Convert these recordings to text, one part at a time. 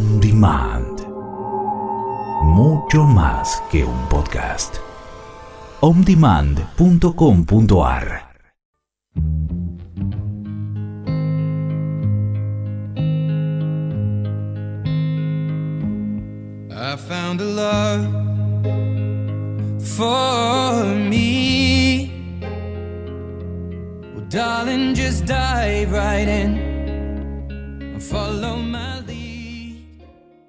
On Demand. Mucho más que un podcast. ondemand.com.ar. I found a love for me. Well, darling, just dive right in and follow my lead.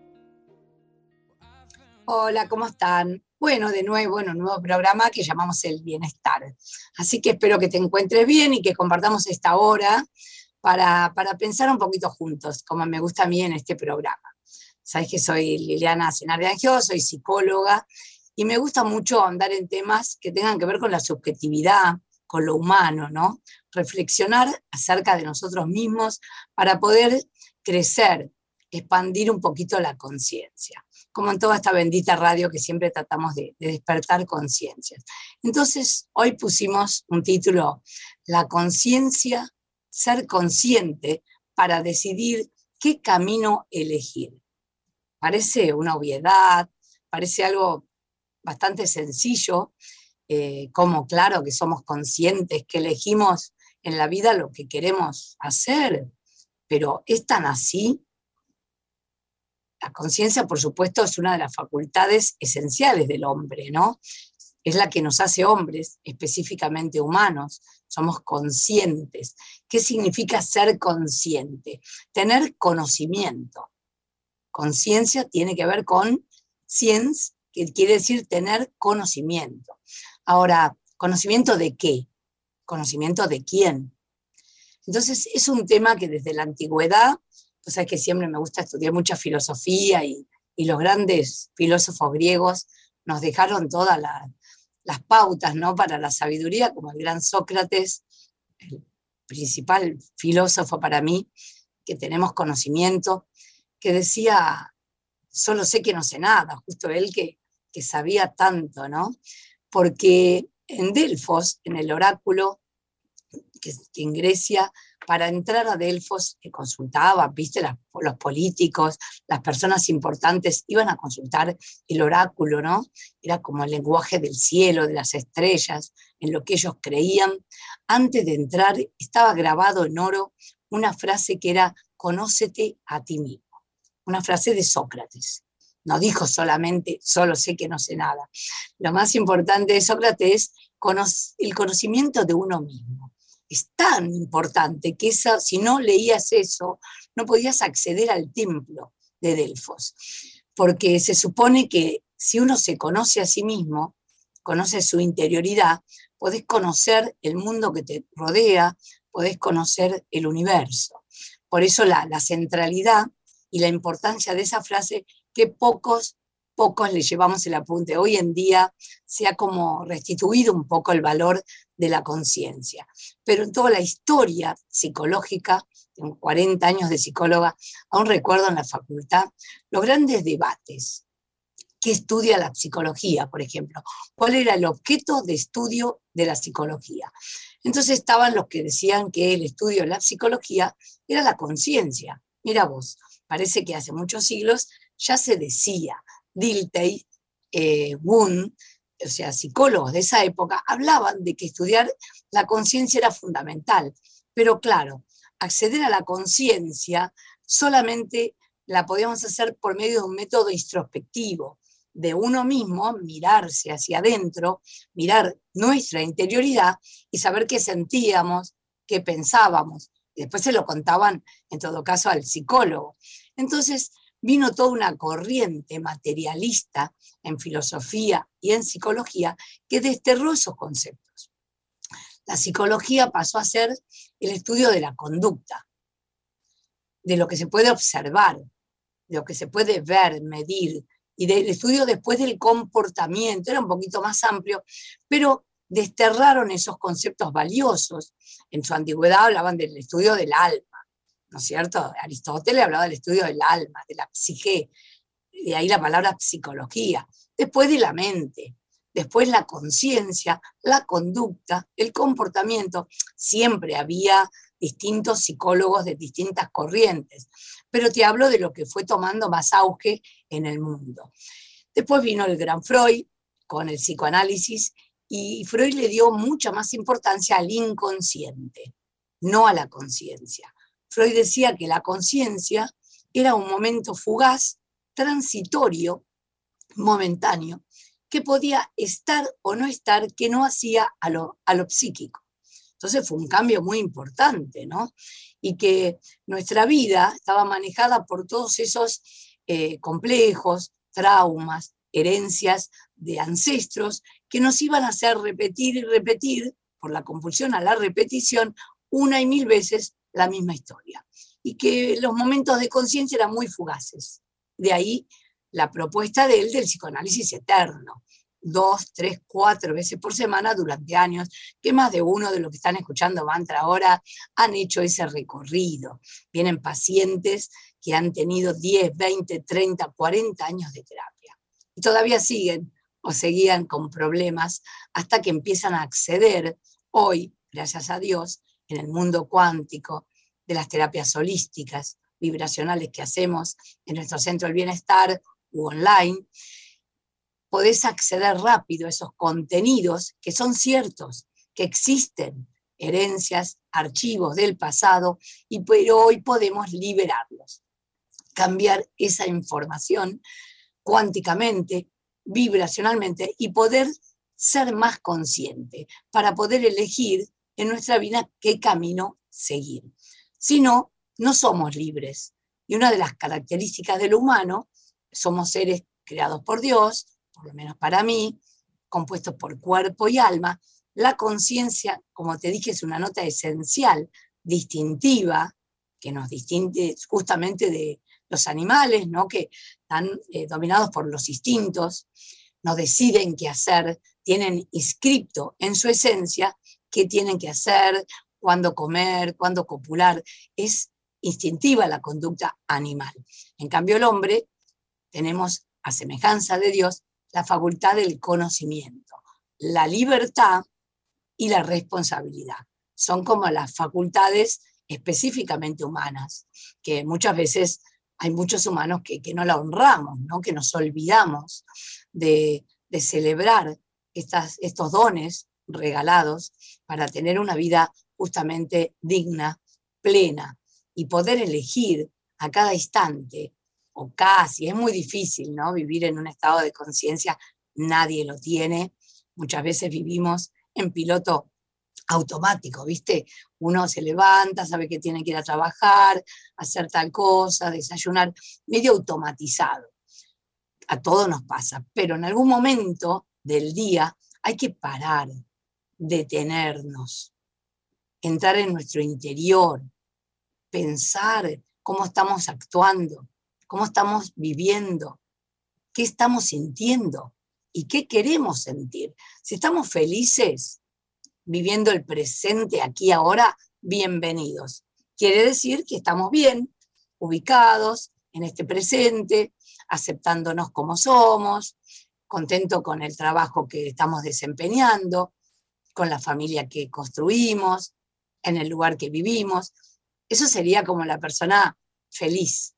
Hola, ¿cómo están? Bueno, de nuevo en un nuevo programa que llamamos El Bienestar. Así que espero que te encuentres bien y que compartamos esta hora para pensar un poquito juntos, como me gusta a mí en este programa. Sabes que soy Liliana Cenardi Angió, soy psicóloga y me gusta mucho ahondar en temas que tengan que ver con la subjetividad, con lo humano, ¿no? Reflexionar acerca de nosotros mismos para poder crecer, expandir un poquito la conciencia, como en toda esta bendita radio que siempre tratamos de despertar conciencias. Entonces, hoy pusimos un título, La conciencia, ser consciente para decidir qué camino elegir. Parece una obviedad, parece algo bastante sencillo, como claro que somos conscientes, que elegimos en la vida lo que queremos hacer, pero ¿es tan así? La conciencia, por supuesto, es una de las facultades esenciales del hombre, ¿no? Es la que nos hace hombres, específicamente humanos. Somos conscientes. ¿Qué significa ser consciente? Tener conocimiento. Conciencia tiene que ver con science, que quiere decir tener conocimiento. Ahora, ¿conocimiento de qué? ¿Conocimiento de quién? Entonces, es un tema que desde la antigüedad, o sea, que siempre me gusta estudiar mucha filosofía y los grandes filósofos griegos nos dejaron todas las pautas, ¿no?, para la sabiduría, como el gran Sócrates, el principal filósofo para mí, que tenemos conocimiento, que decía, solo sé que no sé nada, justo él que sabía tanto, ¿no? Porque en Delfos, en el oráculo, que en Grecia, para entrar a Delfos, que consultaban, viste, los políticos, las personas importantes iban a consultar el oráculo, ¿no? Era como el lenguaje del cielo, de las estrellas, en lo que ellos creían. Antes de entrar estaba grabado en oro una frase que era, conócete a ti mismo. Una frase de Sócrates. No dijo solamente, solo sé que no sé nada. Lo más importante de Sócrates es el conocimiento de uno mismo. Es tan importante que si no leías eso, no podías acceder al templo de Delfos. Porque se supone que si uno se conoce a sí mismo, conoce su interioridad, podés conocer el mundo que te rodea, podés conocer el universo. Por eso la centralidad y la importancia de esa frase que pocos le llevamos el apunte. Hoy en día se ha como restituido un poco el valor de la conciencia. Pero en toda la historia psicológica, tengo 40 años de psicóloga, aún recuerdo en la facultad los grandes debates. ¿Qué estudia la psicología, por ejemplo? ¿Cuál era el objeto de estudio de la psicología? Entonces estaban los que decían que el estudio de la psicología era la conciencia. Mira vos, parece que hace muchos siglos ya se decía. Dilthey, Wundt, o sea, psicólogos de esa época, hablaban de que estudiar la conciencia era fundamental. Pero claro, acceder a la conciencia solamente la podíamos hacer por medio de un método introspectivo, de uno mismo, mirarse hacia adentro, mirar nuestra interioridad y saber qué sentíamos, qué pensábamos. Y después se lo contaban, en todo caso, al psicólogo. Entonces vino toda una corriente materialista en filosofía y en psicología que desterró esos conceptos. La psicología pasó a ser el estudio de la conducta, de lo que se puede observar, de lo que se puede ver, medir, y del estudio después del comportamiento, era un poquito más amplio, pero desterraron esos conceptos valiosos. En su antigüedad hablaban del estudio del alma, ¿no es cierto? Aristóteles hablaba del estudio del alma, de la psique, de ahí la palabra psicología. Después de la mente, después la conciencia, la conducta, el comportamiento. Siempre había distintos psicólogos de distintas corrientes, pero te hablo de lo que fue tomando más auge en el mundo. Después vino el gran Freud con el psicoanálisis, y Freud le dio mucha más importancia al inconsciente, no a la conciencia. Freud decía que la conciencia era un momento fugaz, transitorio, momentáneo, que podía estar o no estar, que no hacía a lo psíquico. Entonces fue un cambio muy importante, ¿no? Y que nuestra vida estaba manejada por todos esos complejos, traumas, herencias de ancestros que nos iban a hacer repetir y repetir, por la compulsión a la repetición, una y mil veces la misma historia. Y que los momentos de conciencia eran muy fugaces. De ahí la propuesta de él del psicoanálisis eterno, 2, 3, 4 veces por semana durante años, que más de uno de los que están escuchando Mantra ahora han hecho ese recorrido. Vienen pacientes que han tenido 10, 20, 30, 40 años de terapia y todavía siguen o seguían con problemas hasta que empiezan a acceder hoy, gracias a Dios, en el mundo cuántico, de las terapias holísticas, vibracionales que hacemos en nuestro centro del bienestar u online. Podés acceder rápido a esos contenidos que son ciertos, que existen, herencias, archivos del pasado, pero hoy podemos liberarlos, cambiar esa información cuánticamente, vibracionalmente, y poder ser más consciente para poder elegir en nuestra vida qué camino seguir. Si no, no somos libres. Y una de las características del humano, somos seres creados por Dios, por lo menos para mí, compuestos por cuerpo y alma. La conciencia, como te dije, es una nota esencial, distintiva, que nos distingue justamente de los animales, ¿no? Que están dominados por los instintos, no deciden qué hacer, tienen inscripto en su esencia qué tienen que hacer, cuándo comer, cuándo copular. Es instintiva la conducta animal. En cambio, el hombre, tenemos a semejanza de Dios la facultad del conocimiento, la libertad y la responsabilidad. Son como las facultades específicamente humanas, que muchas veces hay muchos humanos que no la honramos, ¿no? Que nos olvidamos de celebrar estos dones regalados para tener una vida justamente digna, plena, y poder elegir a cada instante, o casi, es muy difícil, ¿no? Vivir en un estado de conciencia, nadie lo tiene. Muchas veces vivimos en piloto automático, ¿viste? Uno se levanta, sabe que tiene que ir a trabajar, hacer tal cosa, desayunar, medio automatizado. A todos nos pasa, pero en algún momento del día hay que parar, detenernos, entrar en nuestro interior, pensar cómo estamos actuando, cómo estamos viviendo, qué estamos sintiendo y qué queremos sentir. Si estamos felices, viviendo el presente aquí ahora, bienvenidos. Quiere decir que estamos bien, ubicados en este presente, aceptándonos como somos, contento con el trabajo que estamos desempeñando, con la familia que construimos, en el lugar que vivimos. Eso sería como la persona feliz.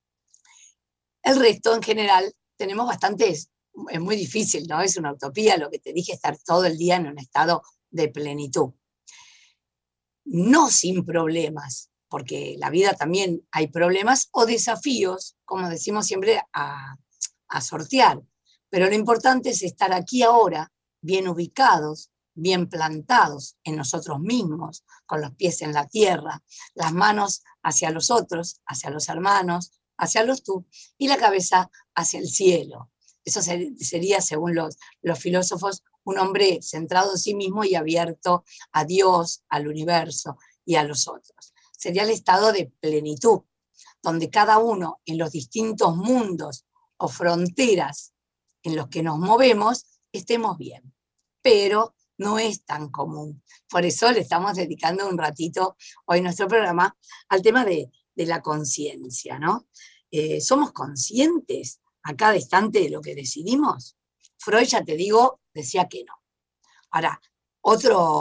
El resto, en general, tenemos bastantes, es muy difícil, ¿no? Es una utopía lo que te dije, estar todo el día en un estado de plenitud. No sin problemas, porque la vida también hay problemas o desafíos, como decimos siempre, a sortear. Pero lo importante es estar aquí ahora, bien ubicados, bien plantados en nosotros mismos, con los pies en la tierra, las manos hacia los otros, hacia los hermanos, hacia los tú, y la cabeza hacia el cielo. Eso sería, según los filósofos, un hombre centrado en sí mismo y abierto a Dios, al universo y a los otros. Sería el estado de plenitud, donde cada uno en los distintos mundos o fronteras en los que nos movemos estemos bien. Pero no es tan común. Por eso le estamos dedicando un ratito hoy nuestro programa al tema de la conciencia, ¿no? ¿Somos conscientes a cada instante de lo que decidimos? Freud, ya te digo, decía que no. Ahora, otro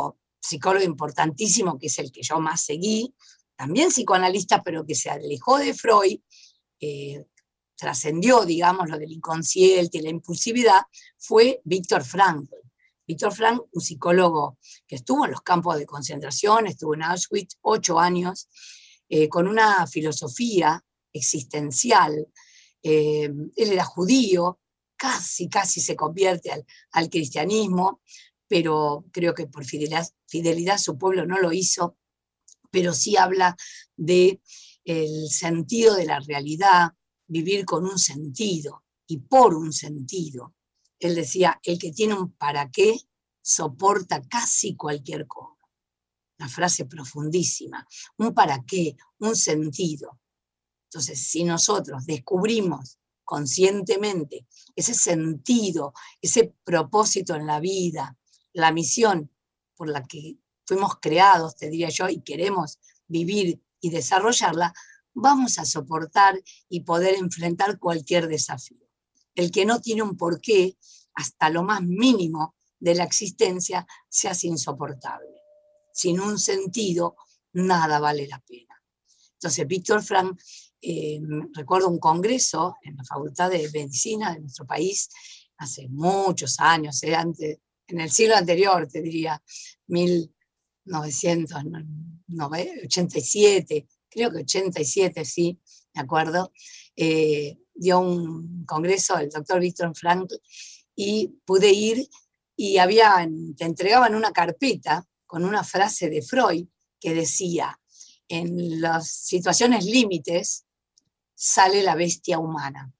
psicólogo importantísimo, que es el que yo más seguí, también psicoanalista, pero que se alejó de Freud, trascendió, digamos, lo del inconsciente y la impulsividad, fue Viktor Frankl. Viktor Frankl, un psicólogo que estuvo en los campos de concentración, estuvo en Auschwitz 8 años, con una filosofía existencial. Él era judío, casi se convierte al cristianismo, pero creo que por fidelidad a su pueblo no lo hizo, pero sí habla del sentido de la realidad, vivir con un sentido y por un sentido. Él decía, el que tiene un para qué soporta casi cualquier cosa. Una frase profundísima, un para qué, un sentido. Entonces, si nosotros descubrimos conscientemente ese sentido, ese propósito en la vida, la misión por la que fuimos creados, te diría yo, y queremos vivir y desarrollarla, vamos a soportar y poder enfrentar cualquier desafío. El que no tiene un porqué, hasta lo más mínimo de la existencia, se hace insoportable. Sin un sentido, nada vale la pena. Entonces, Viktor Frankl, recuerdo un congreso en la Facultad de Medicina de nuestro país, hace muchos años, antes, en el siglo anterior, te diría, 1987, creo que 87, sí, me acuerdo, dio un congreso el doctor Viktor Frankl y pude ir y te entregaban una carpeta con una frase de Freud que decía, en las situaciones límites sale la bestia humana,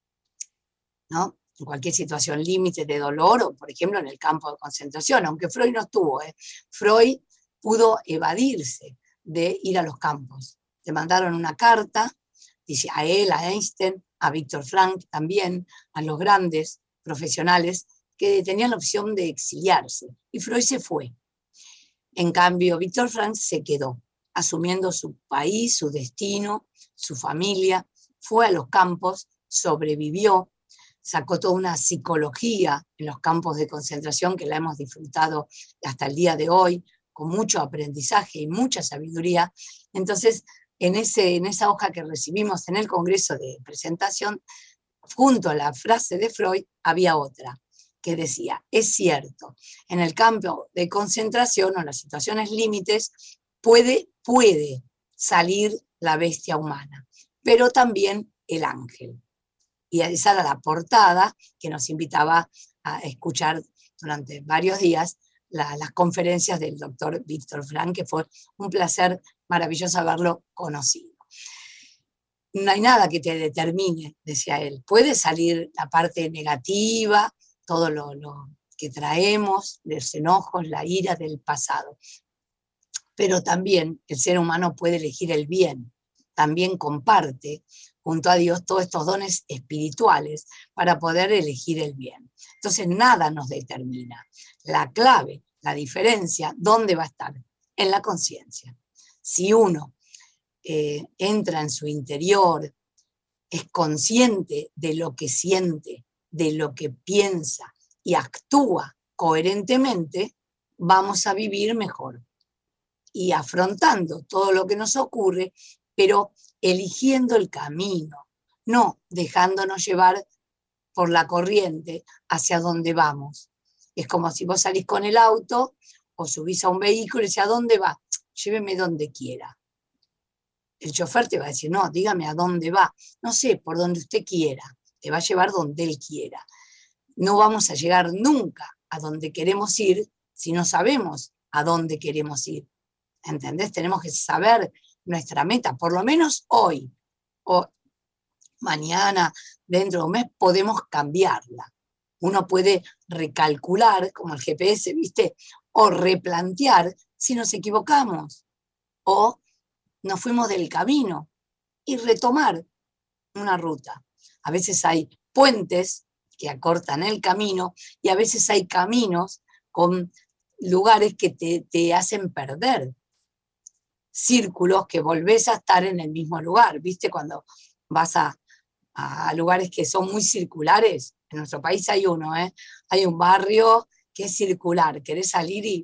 ¿no? En cualquier situación límite de dolor o, por ejemplo, en el campo de concentración, aunque Freud no estuvo, Freud pudo evadirse de ir a los campos. Le mandaron una carta, dice, a él, a Einstein, a Viktor Frankl también, a los grandes profesionales que tenían la opción de exiliarse. Y Freud se fue. En cambio, Viktor Frankl se quedó, asumiendo su país, su destino, su familia, fue a los campos, sobrevivió, sacó toda una psicología en los campos de concentración que la hemos disfrutado hasta el día de hoy, con mucho aprendizaje y mucha sabiduría. Entonces, en esa hoja que recibimos en el congreso de presentación, junto a la frase de Freud, había otra que decía, es cierto, en el campo de concentración o en las situaciones límites puede salir la bestia humana, pero también el ángel. Y esa era la portada que nos invitaba a escuchar durante varios días las conferencias del doctor Viktor Frankl, que fue un placer maravilloso haberlo conocido. No hay nada que te determine, decía él. Puede salir la parte negativa, todo lo que traemos, los enojos, la ira del pasado. Pero también el ser humano puede elegir el bien. También comparte junto a Dios todos estos dones espirituales para poder elegir el bien. Entonces nada nos determina. La clave, la diferencia, ¿dónde va a estar? En la conciencia. Si uno entra en su interior, es consciente de lo que siente, de lo que piensa y actúa coherentemente, vamos a vivir mejor. Y afrontando todo lo que nos ocurre, pero eligiendo el camino, no dejándonos llevar por la corriente hacia donde vamos. Es como si vos salís con el auto o subís a un vehículo y decís, ¿a dónde va? Lléveme donde quiera. El chofer te va a decir, no, dígame a dónde va. No sé, por donde usted quiera. Te va a llevar donde él quiera. No vamos a llegar nunca a donde queremos ir si no sabemos a dónde queremos ir. ¿Entendés? Tenemos que saber nuestra meta, por lo menos hoy o mañana, dentro de un mes, podemos cambiarla. Uno puede recalcular, como el GPS, ¿viste? O replantear si nos equivocamos o nos fuimos del camino y retomar una ruta. A veces hay puentes que acortan el camino y a veces hay caminos con lugares que te hacen perder. Círculos que volvés a estar en el mismo lugar, ¿viste? Cuando vas a lugares que son muy circulares, en nuestro país hay uno, hay un barrio que es circular, querés salir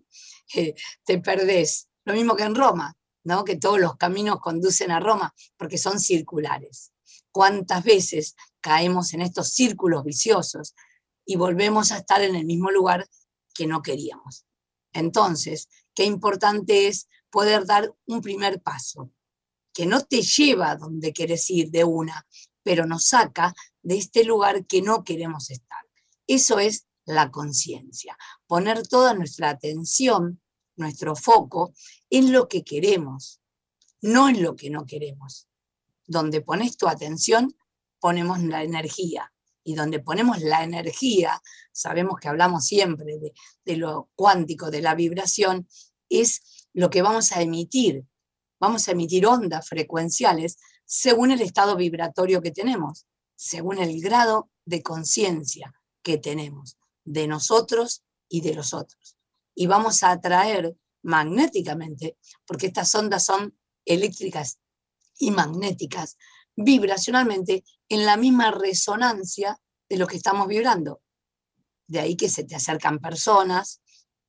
te perdés. Lo mismo que en Roma, ¿no? Que todos los caminos conducen a Roma, porque son circulares. ¿Cuántas veces caemos en estos círculos viciosos y volvemos a estar en el mismo lugar que no queríamos? Entonces, qué importante es poder dar un primer paso, que no te lleva a donde quieres ir de una, pero nos saca de este lugar que no queremos estar. Eso es la conciencia, poner toda nuestra atención, nuestro foco, en lo que queremos, no en lo que no queremos. Donde pones tu atención, ponemos la energía. Y donde ponemos la energía, sabemos que hablamos siempre de lo cuántico, de la vibración, es lo que vamos a emitir. Vamos a emitir ondas frecuenciales según el estado vibratorio que tenemos, según el grado de conciencia que tenemos de nosotros y de los otros. Y vamos a atraer magnéticamente, porque estas ondas son eléctricas y magnéticas, vibracionalmente, en la misma resonancia de lo que estamos vibrando. De ahí que se te acercan personas,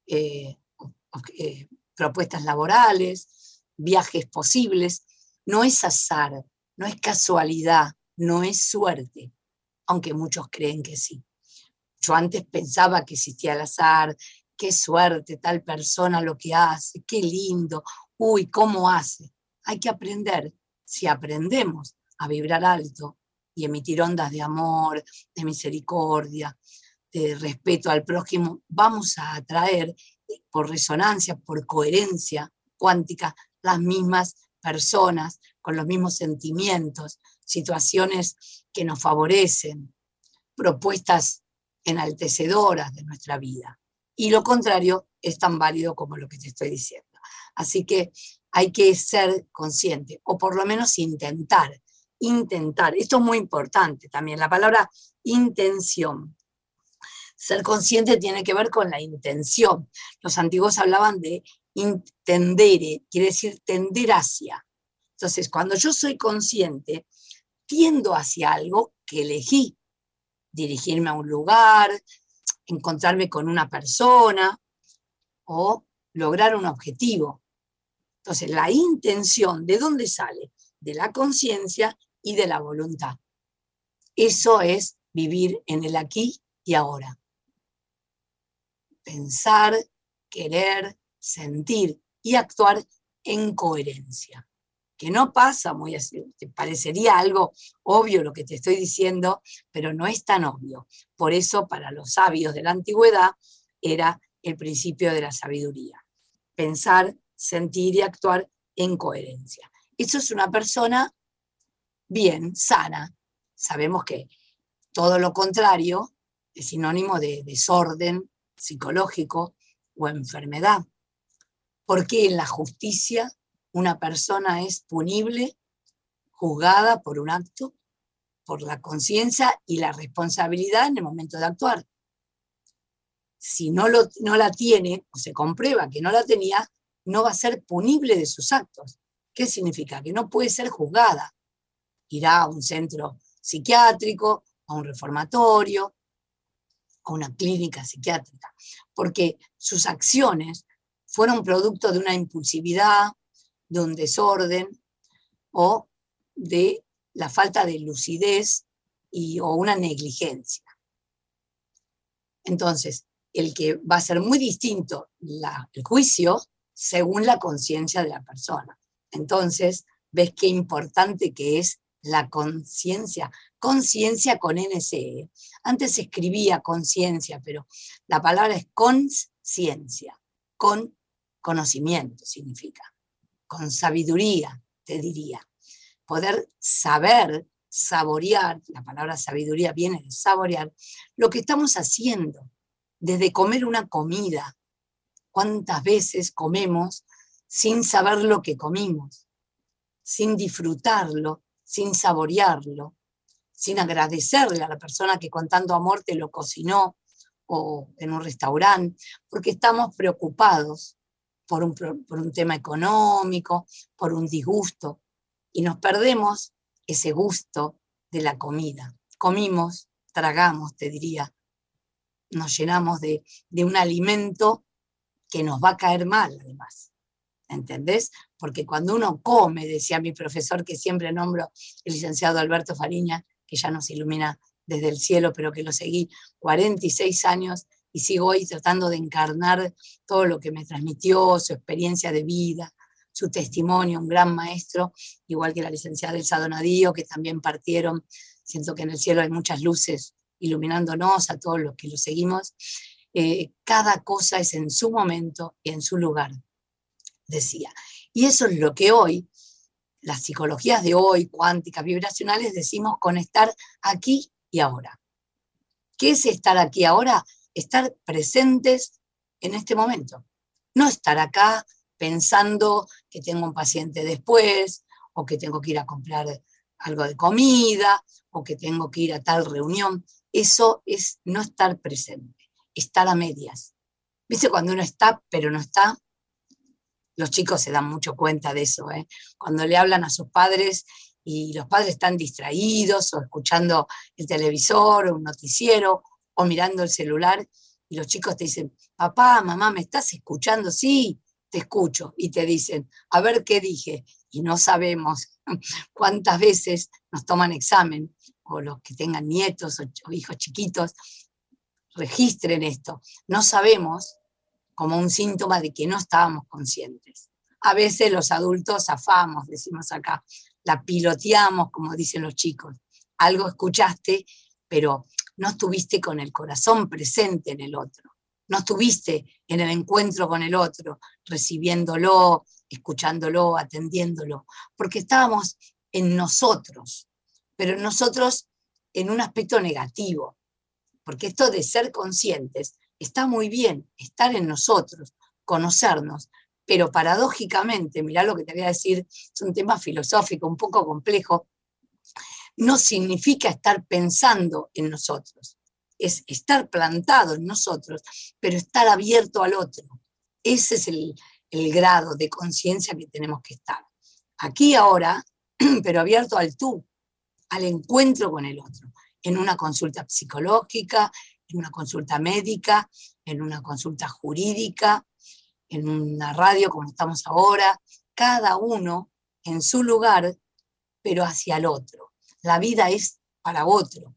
propuestas laborales, viajes posibles. No es azar, no es casualidad, no es suerte, aunque muchos creen que sí. Yo antes pensaba que existía el azar, qué suerte tal persona lo que hace, qué lindo, uy, cómo hace. Hay que aprender. Si aprendemos a vibrar alto y emitir ondas de amor, de misericordia, de respeto al prójimo, vamos a atraer por resonancia, por coherencia cuántica, las mismas personas, con los mismos sentimientos, situaciones que nos favorecen, propuestas enaltecedoras de nuestra vida. Y lo contrario es tan válido como lo que te estoy diciendo. Así que hay que ser consciente, o por lo menos intentar. Esto es muy importante también, la palabra intención. Ser consciente tiene que ver con la intención. Los antiguos hablaban de intendere, quiere decir tender hacia. Entonces, cuando yo soy consciente, tiendo hacia algo que elegí. Dirigirme a un lugar, encontrarme con una persona o lograr un objetivo. Entonces, la intención, ¿de dónde sale? De la conciencia y de la voluntad. Eso es vivir en el aquí y ahora. Pensar, querer, sentir y actuar en coherencia. Que no pasa muy así, te parecería algo obvio lo que te estoy diciendo, pero no es tan obvio. Por eso, para los sabios de la antigüedad, era el principio de la sabiduría. Pensar, sentir y actuar en coherencia. Eso es una persona bien, sana. Sabemos que todo lo contrario es sinónimo de desorden psicológico o enfermedad. Porque en la justicia una persona es punible, juzgada por un acto, por la conciencia y la responsabilidad en el momento de actuar. Si no la tiene, o se comprueba que no la tenía, no va a ser punible de sus actos. ¿Qué significa? Que no puede ser juzgada. Irá a un centro psiquiátrico, a un reformatorio, a una clínica psiquiátrica, porque sus acciones fueron producto de una impulsividad, de un desorden o de la falta de lucidez o una negligencia. Entonces, el que va a ser muy distinto el juicio según la conciencia de la persona. Entonces, ves qué importante que es la conciencia. Conciencia con NC. Antes se escribía conciencia, pero la palabra es consciencia. Con conocimiento significa. Con sabiduría, te diría. Poder saber, saborear, la palabra sabiduría viene de saborear, lo que estamos haciendo, desde comer una comida. ¿Cuántas veces comemos sin saber lo que comimos? Sin disfrutarlo, sin saborearlo, sin agradecerle a la persona que con tanto amor te lo cocinó, o en un restaurante, porque estamos preocupados por un tema económico, por un disgusto, y nos perdemos ese gusto de la comida. Comimos, tragamos, te diría, nos llenamos de un alimento que nos va a caer mal además, ¿entendés? Porque cuando uno come, decía mi profesor que siempre nombro, el licenciado Alberto Fariña, que ya nos ilumina desde el cielo, pero que lo seguí 46 años y sigo hoy tratando de encarnar todo lo que me transmitió, su experiencia de vida, su testimonio, un gran maestro, igual que la licenciada Elsa Donadío, que también partieron. Siento que en el cielo hay muchas luces iluminándonos a todos los que lo seguimos. Cada cosa es en su momento y en su lugar, decía. Y eso es lo que hoy, las psicologías de hoy, cuánticas, vibracionales, decimos conectar aquí y ahora. ¿Qué es estar aquí ahora? Estar presentes en este momento. No estar acá pensando que tengo un paciente después, o que tengo que ir a comprar algo de comida, o que tengo que ir a tal reunión. Eso es no estar presente, estar a medias. ¿Viste cuando uno está, pero no está? Los chicos se dan mucho cuenta de eso, ¿eh? Cuando le hablan a sus padres y los padres están distraídos o escuchando el televisor o un noticiero o mirando el celular y los chicos te dicen, papá, mamá, ¿me estás escuchando? Sí, te escucho. Y te dicen, a ver qué dije. Y no sabemos cuántas veces nos toman examen, o los que tengan nietos o hijos chiquitos, registren esto. No sabemos, como un síntoma de que no estábamos conscientes. A veces los adultos zafamos, decimos acá, la piloteamos, como dicen los chicos. Algo escuchaste, pero no estuviste con el corazón presente en el otro. No estuviste en el encuentro con el otro, recibiéndolo, escuchándolo, atendiéndolo, porque estábamos en nosotros, pero en nosotros en un aspecto negativo, porque esto de ser conscientes está muy bien, estar en nosotros, conocernos, pero paradójicamente, mirá lo que te voy a decir, es un tema filosófico un poco complejo, no significa estar pensando en nosotros, es estar plantado en nosotros, pero estar abierto al otro. Ese es el grado de conciencia que tenemos que estar. Aquí ahora, pero abierto al tú, al encuentro con el otro, en una consulta psicológica, en una consulta médica, en una consulta jurídica, en una radio como estamos ahora, cada uno en su lugar, pero hacia el otro. La vida es para otro.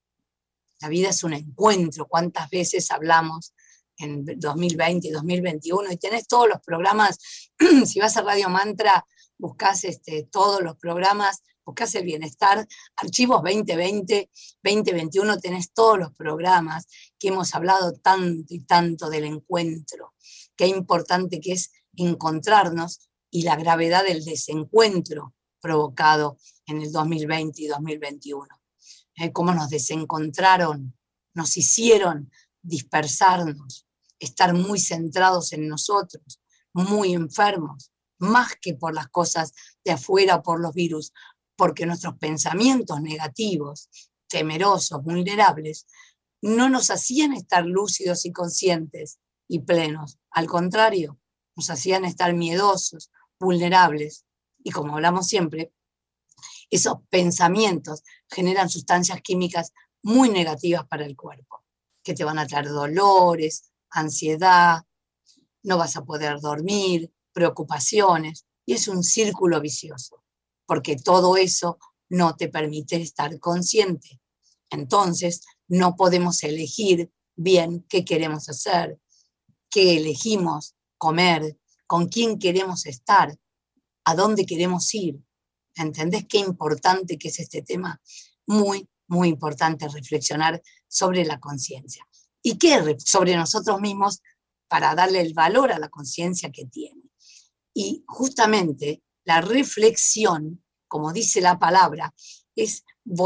La vida es un encuentro. ¿Cuántas veces hablamos en 2020 y 2021? Y tenés todos los programas, si vas a Radio Mantra, buscás todos los programas, buscás el bienestar, archivos 2020, 2021, tenés todos los programas que hemos hablado tanto y tanto del encuentro. Qué importante que es encontrarnos y la gravedad del desencuentro provocado en el 2020 y 2021. Cómo nos desencontraron, nos hicieron dispersarnos, estar muy centrados en nosotros, muy enfermos, más que por las cosas de afuera, por los virus, porque nuestros pensamientos negativos, temerosos, vulnerables, no nos hacían estar lúcidos y conscientes y plenos. Al contrario, nos hacían estar miedosos, vulnerables. Y como hablamos siempre, esos pensamientos generan sustancias químicas muy negativas para el cuerpo, que te van a traer dolores, ansiedad, no vas a poder dormir, preocupaciones, y es un círculo vicioso, porque todo eso no te permite estar consciente. Entonces, no podemos elegir bien qué queremos hacer, qué elegimos comer, con quién queremos estar, a dónde queremos ir. ¿Entendés qué importante que es este tema? Muy, muy importante reflexionar sobre la conciencia. ¿Y qué sobre nosotros mismos para darle el valor a la conciencia que tiene? Y justamente la reflexión, como dice la palabra, es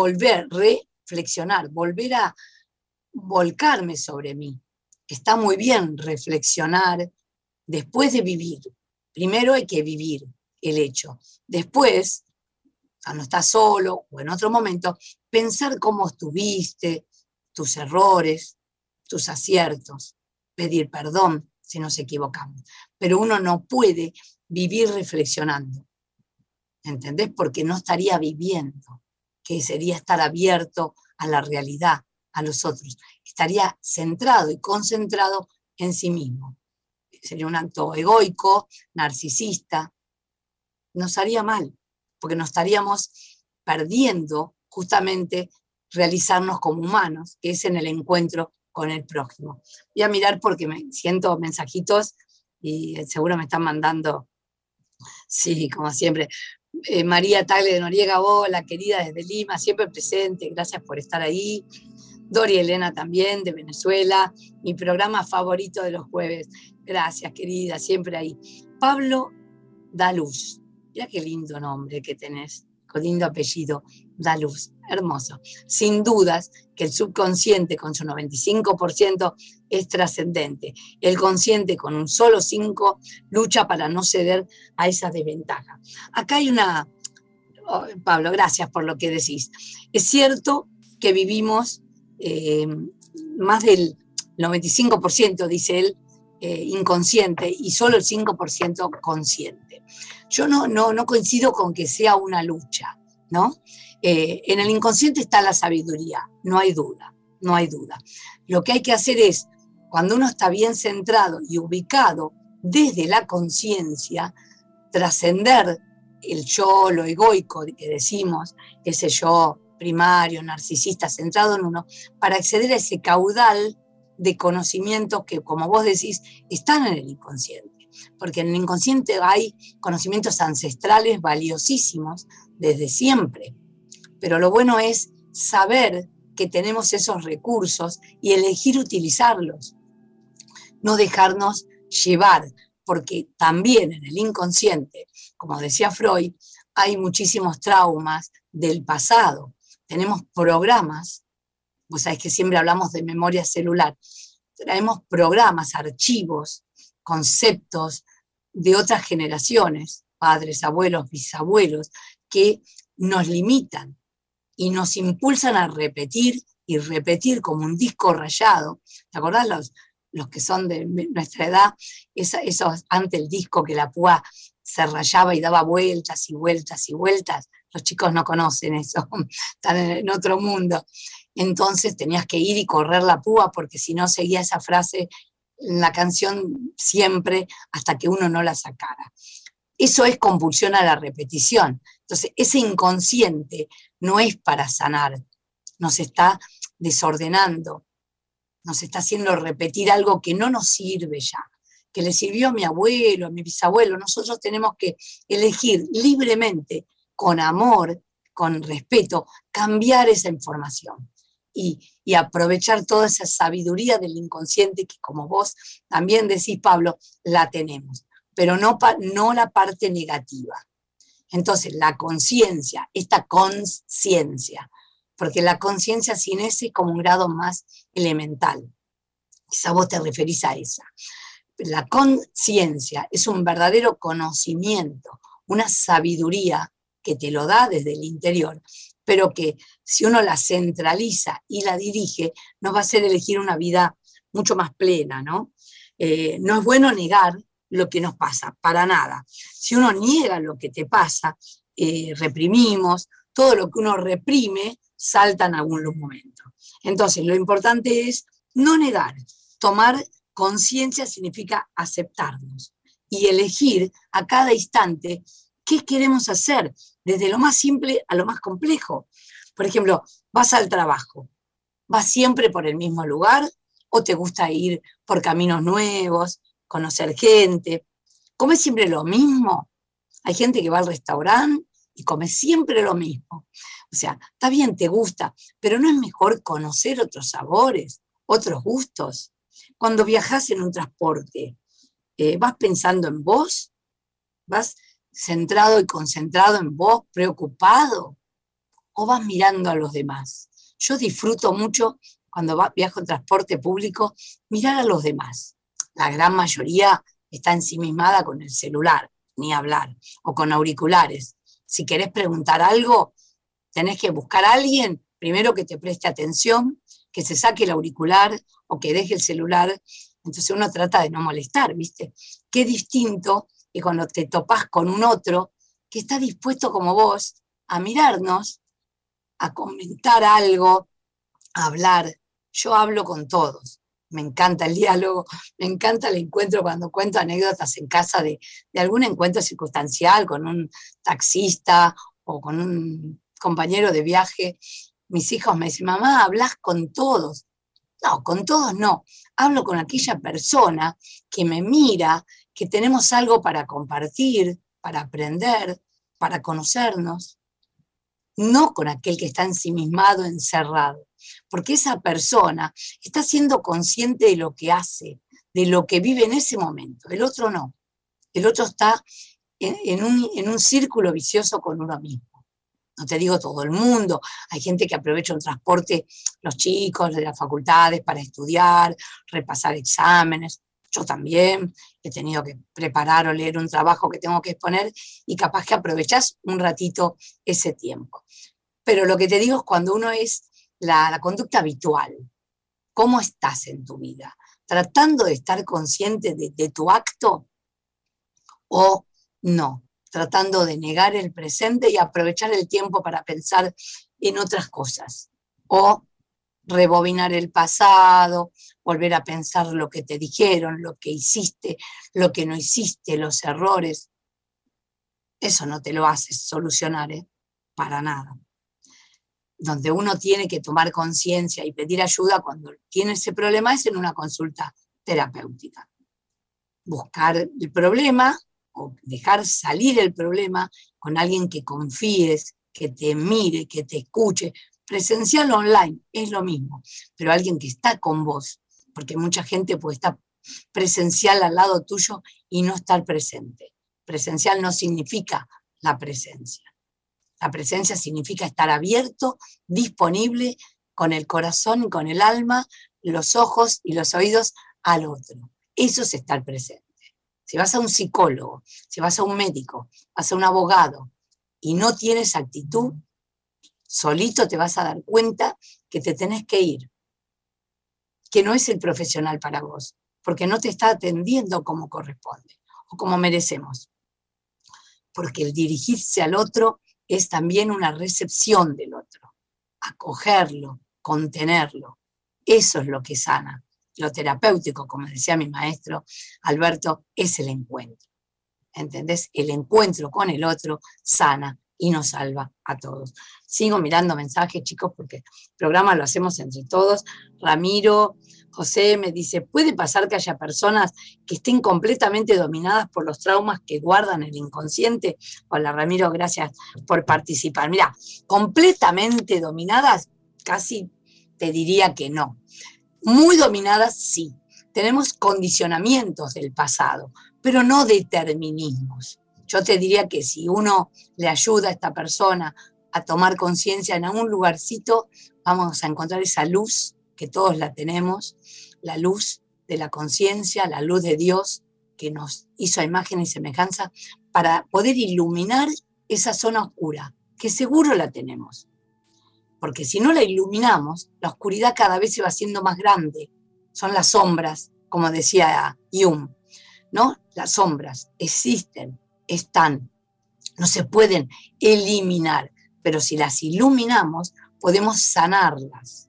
reflexionar, volver a volcarme sobre mí. Está muy bien reflexionar después de vivir. Primero hay que vivir el hecho. Después, cuando estás solo o en otro momento, pensar cómo estuviste, tus errores, tus aciertos, pedir perdón si nos equivocamos. Pero uno no puede vivir reflexionando, ¿entendés? Porque no estaría viviendo, que sería estar abierto a la realidad, a los otros. Estaría centrado y concentrado en sí mismo. sería un acto egoico, narcisista, nos haría mal, porque nos estaríamos perdiendo justamente realizarnos como humanos, que es en el encuentro con el prójimo. Voy a mirar porque me siento mensajitos y seguro me están mandando, sí, como siempre. María Tagle de Noriega, hola, querida desde Lima, siempre presente, gracias por estar ahí. Dori Elena también, de Venezuela, mi programa favorito de los jueves. Gracias, querida, siempre ahí. Pablo Daluz, mira qué lindo nombre que tenés, con lindo apellido, Daluz, hermoso. Sin dudas que el subconsciente con su 95% es trascendente. El consciente con un solo 5% lucha para no ceder a esa desventaja. Acá hay una... Oh, Pablo, gracias por lo que decís. Es cierto que vivimos más del 95%, dice él, inconsciente y solo el 5% consciente. Yo no coincido con que sea una lucha, ¿no? En el inconsciente está la sabiduría, no hay duda, no hay duda. Lo que hay que hacer es, cuando uno está bien centrado y ubicado desde la conciencia, trascender el yo, lo egoico que decimos, ese yo primario, narcisista, centrado en uno, para acceder a ese caudal de conocimientos que, como vos decís, están en el inconsciente. Porque en el inconsciente hay conocimientos ancestrales valiosísimos desde siempre. Pero lo bueno es saber que tenemos esos recursos y elegir utilizarlos. No dejarnos llevar, porque también en el inconsciente, como decía Freud, hay muchísimos traumas del pasado. Tenemos programas, vos sabés que siempre hablamos de memoria celular, traemos programas, archivos, conceptos de otras generaciones, padres, abuelos, bisabuelos, que nos limitan y nos impulsan a repetir y repetir como un disco rayado. ¿Te acordás los que son de nuestra edad? Esos ante el disco que la púa se rayaba y daba vueltas y vueltas y vueltas. Los chicos no conocen eso, están en otro mundo. Entonces tenías que ir y correr la púa porque si no seguía esa frase en la canción siempre hasta que uno no la sacara. Eso es compulsión a la repetición. Entonces ese inconsciente no es para sanar, nos está desordenando, nos está haciendo repetir algo que no nos sirve ya, que le sirvió a mi abuelo, a mi bisabuelo. Nosotros tenemos que elegir libremente, con amor, con respeto, cambiar esa información y aprovechar toda esa sabiduría del inconsciente que, como vos también decís, Pablo, la tenemos, pero no la parte negativa. Entonces, la conciencia, esta conciencia, porque la conciencia sin ese es como un grado más elemental. Quizá vos te referís a esa. La conciencia es un verdadero conocimiento, una sabiduría que te lo da desde el interior, pero que si uno la centraliza y la dirige, nos va a hacer elegir una vida mucho más plena, ¿no? No es bueno negar lo que nos pasa, para nada. Si uno niega lo que te pasa, reprimimos, todo lo que uno reprime salta en algún momento. Entonces, lo importante es no negar. Tomar conciencia significa aceptarnos y elegir a cada instante qué queremos hacer, desde lo más simple a lo más complejo. Por ejemplo, vas al trabajo, ¿vas siempre por el mismo lugar o te gusta ir por caminos nuevos, conocer gente? ¿Comes siempre lo mismo? Hay gente que va al restaurante y come siempre lo mismo. O sea, está bien, te gusta, pero ¿no es mejor conocer otros sabores, otros gustos? Cuando viajas en un transporte, ¿vas pensando en vos? ¿Vas centrado y concentrado en vos, preocupado? ¿O vas mirando a los demás? Yo disfruto mucho cuando viajo en transporte público, mirar a los demás. La gran mayoría está ensimismada con el celular, ni hablar, o con auriculares. Si querés preguntar algo, tenés que buscar a alguien, primero que te preste atención, que se saque el auricular o que deje el celular. Entonces uno trata de no molestar, ¿viste? Qué distinto que cuando te topás con un otro que está dispuesto como vos a mirarnos, a comentar algo, a hablar. Yo hablo con todos, me encanta el diálogo, me encanta el encuentro cuando cuento anécdotas en casa de algún encuentro circunstancial con un taxista o con un compañero de viaje. Mis hijos me dicen, mamá, hablas con todos. No, con todos no. Hablo con aquella persona que me mira, que tenemos algo para compartir, para aprender, para conocernos. No con aquel que está ensimismado, encerrado. Porque esa persona está siendo consciente de lo que hace, de lo que vive en ese momento. El otro no. El otro está en un círculo vicioso con uno mismo. No te digo todo el mundo, hay gente que aprovecha un transporte, los chicos de las facultades para estudiar, repasar exámenes. Yo también he tenido que preparar o leer un trabajo que tengo que exponer y capaz que aprovechás un ratito ese tiempo. Pero lo que te digo es cuando uno es la conducta habitual, ¿cómo estás en tu vida? ¿Tratando de estar consciente de tu acto o no? Tratando de negar el presente y aprovechar el tiempo para pensar en otras cosas. O rebobinar el pasado, volver a pensar lo que te dijeron, lo que hiciste, lo que no hiciste, los errores. Eso no te lo haces solucionar, para nada. Donde uno tiene que tomar conciencia y pedir ayuda cuando tiene ese problema es en una consulta terapéutica. Buscar el problema o dejar salir el problema con alguien que confíes, que te mire, que te escuche. Presencial o online es lo mismo, pero alguien que está con vos, porque mucha gente puede estar presencial al lado tuyo y no estar presente. Presencial no significa la presencia. La presencia significa estar abierto, disponible, con el corazón, con el alma, los ojos y los oídos al otro. Eso es estar presente. Si vas a un psicólogo, si vas a un médico, vas a un abogado y no tienes actitud, solito te vas a dar cuenta que te tenés que ir, que no es el profesional para vos, porque no te está atendiendo como corresponde o como merecemos. Porque el dirigirse al otro es también una recepción del otro, acogerlo, contenerlo. Eso es lo que sana. Lo terapéutico, como decía mi maestro Alberto, es el encuentro. ¿Entendés? El encuentro con el otro sana y nos salva a todos. Sigo mirando mensajes, chicos, porque el programa lo hacemos entre todos. Ramiro, José me dice, ¿puede pasar que haya personas que estén completamente dominadas por los traumas que guardan el inconsciente? Hola, Ramiro, gracias por participar. Mirá, completamente dominadas, casi te diría que no. Muy dominadas, sí. Tenemos condicionamientos del pasado, pero no determinismos. Yo te diría que si uno le ayuda a esta persona a tomar conciencia en algún lugarcito, vamos a encontrar esa luz que todos la tenemos, la luz de la conciencia, la luz de Dios que nos hizo a imagen y semejanza para poder iluminar esa zona oscura, que seguro la tenemos. Porque si no la iluminamos, la oscuridad cada vez se va haciendo más grande. Son las sombras, como decía Jung, ¿no? Las sombras existen, están, no se pueden eliminar, pero si las iluminamos, podemos sanarlas,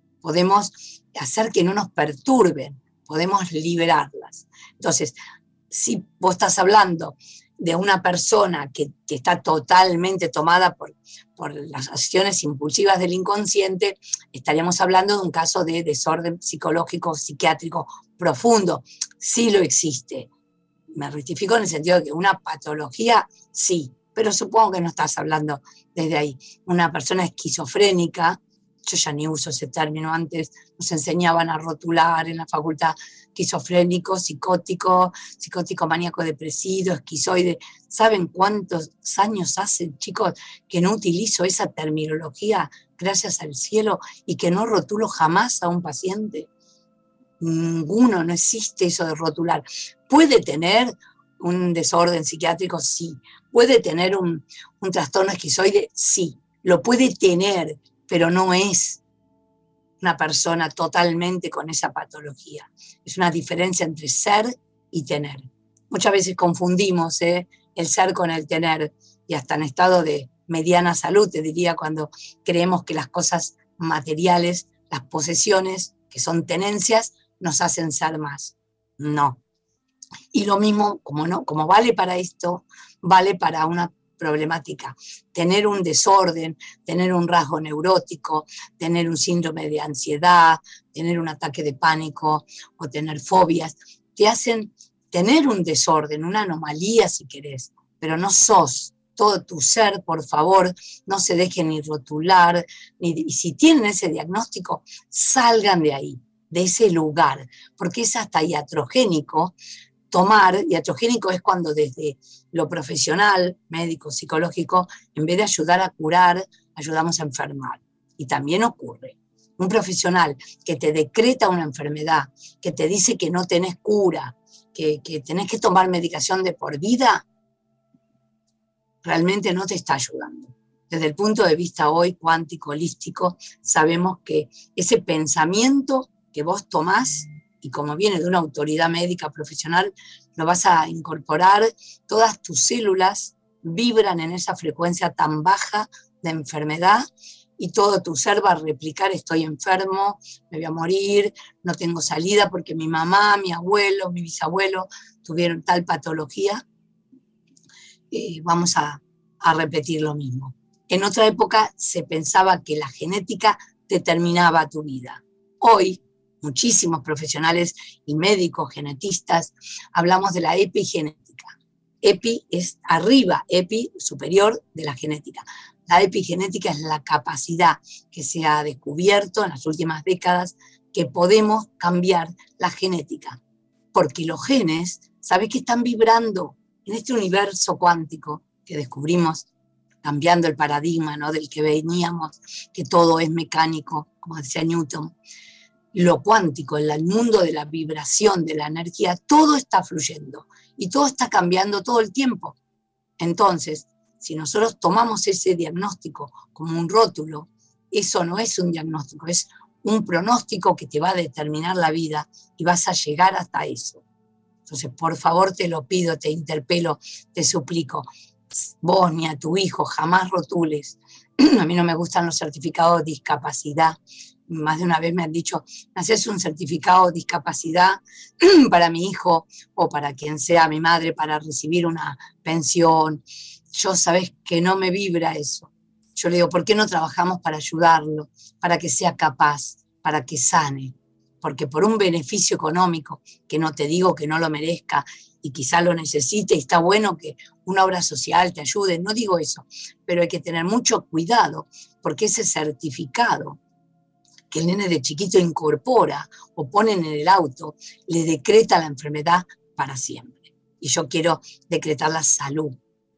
podemos hacer que no nos perturben, podemos liberarlas. Entonces, si vos estás hablando de una persona que está totalmente tomada por las acciones impulsivas del inconsciente, estaríamos hablando de un caso de desorden psicológico, psiquiátrico profundo. Sí lo existe. Me rectifico en el sentido de que una patología, sí, pero supongo que no estás hablando desde ahí. Una persona esquizofrénica, yo ya ni uso ese término, antes nos enseñaban a rotular en la facultad esquizofrénico, psicótico maníaco depresivo, esquizoide. ¿Saben cuántos años hace, chicos, que no utilizo esa terminología, gracias al cielo, y que no rotulo jamás a un paciente? Ninguno, no existe eso de rotular. ¿Puede tener un desorden psiquiátrico? Sí. ¿Puede tener un trastorno esquizoide? Sí. Lo puede tener, pero no es una persona totalmente con esa patología. Es una diferencia entre ser y tener. Muchas veces confundimos el ser con el tener, y hasta en estado de mediana salud, te diría, cuando creemos que las cosas materiales, las posesiones, que son tenencias, nos hacen ser más. No. Y lo mismo, como vale para esto, vale para una problemática. Tener un desorden, tener un rasgo neurótico, tener un síndrome de ansiedad, tener un ataque de pánico o tener fobias, te hacen tener un desorden, una anomalía si querés, pero no sos todo tu ser. Por favor, no se dejen ni rotular, y si tienen ese diagnóstico, salgan de ahí, de ese lugar, porque es hasta iatrogénico. Iatrogénico es cuando desde lo profesional, médico, psicológico, en vez de ayudar a curar, ayudamos a enfermar. Y también ocurre. Un profesional que te decreta una enfermedad, que te dice que no tenés cura, que tenés que tomar medicación de por vida, realmente no te está ayudando. Desde el punto de vista hoy cuántico, holístico, sabemos que ese pensamiento que vos tomás, y como viene de una autoridad médica profesional, lo vas a incorporar, todas tus células vibran en esa frecuencia tan baja de enfermedad y todo tu ser va a replicar: estoy enfermo, me voy a morir, no tengo salida porque mi mamá, mi abuelo, mi bisabuelo tuvieron tal patología. Vamos a repetir lo mismo. En otra época se pensaba que la genética determinaba tu vida. Hoy, muchísimos profesionales y médicos genetistas hablamos de la epigenética. Epi es arriba, epi superior de la genética. La epigenética es la capacidad que se ha descubierto en las últimas décadas que podemos cambiar la genética. Porque los genes, ¿sabés que están vibrando en este universo cuántico que descubrimos cambiando el paradigma, ¿no?, del que veníamos, que todo es mecánico, como decía Newton? Lo cuántico, el mundo de la vibración, de la energía, todo está fluyendo y todo está cambiando todo el tiempo. Entonces, si nosotros tomamos ese diagnóstico como un rótulo, eso no es un diagnóstico, es un pronóstico que te va a determinar la vida y vas a llegar hasta eso. Entonces, por favor, te lo pido, te interpelo, te suplico, vos ni a tu hijo jamás rotules. A mí no me gustan los certificados de discapacidad. Más de una vez me han dicho: ¿me haces un certificado de discapacidad para mi hijo o para quien sea, mi madre, para recibir una pensión? Yo, sabés que no me vibra eso. Yo le digo: ¿por qué no trabajamos para ayudarlo, para que sea capaz, para que sane? Porque por un beneficio económico, que no te digo que no lo merezca y quizá lo necesite, y está bueno que una obra social te ayude, no digo eso, pero hay que tener mucho cuidado, porque ese certificado que el nene de chiquito incorpora o ponen en el auto, le decreta la enfermedad para siempre. Y yo quiero decretar la salud,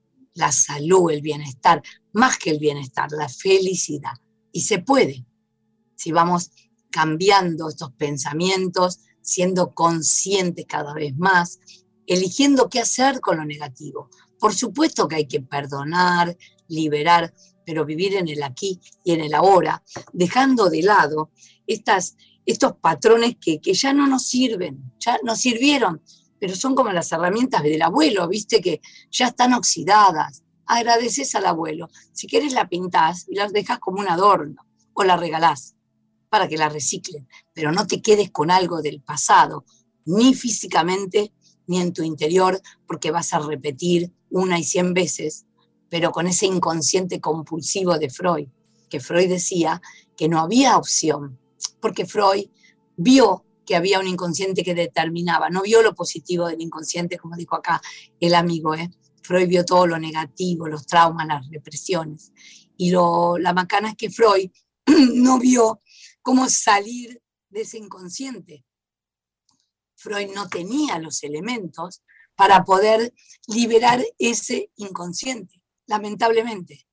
el bienestar, más que el bienestar, la felicidad. Y se puede, si vamos cambiando estos pensamientos, siendo conscientes cada vez más, eligiendo qué hacer con lo negativo. Por supuesto que hay que perdonar, liberar, pero vivir en el aquí y en el ahora, dejando de lado estos patrones que ya no nos sirven, ya nos sirvieron, pero son como las herramientas del abuelo, viste, que ya están oxidadas. Agradeces al abuelo, si querés la pintás y la dejás como un adorno, o la regalás para que la reciclen, pero no te quedes con algo del pasado, ni físicamente, ni en tu interior, porque vas a repetir 1 y 100 veces, pero con ese inconsciente compulsivo de Freud, que Freud decía que no había opción, porque Freud vio que había un inconsciente que determinaba, no vio lo positivo del inconsciente, como dijo acá el amigo, Freud vio todo lo negativo, los traumas, las represiones, y la macana es que Freud no vio cómo salir de ese inconsciente. Freud no tenía los elementos para poder liberar ese inconsciente, lamentablemente.